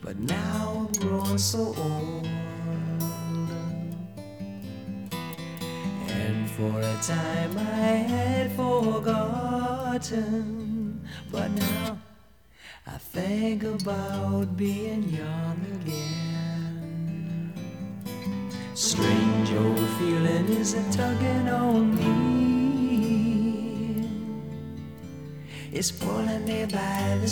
but now I'm grown so old. And for a time I had forgotten, but now I think about being young again. Strange old feeling is a tugging on me. It's pulling me by the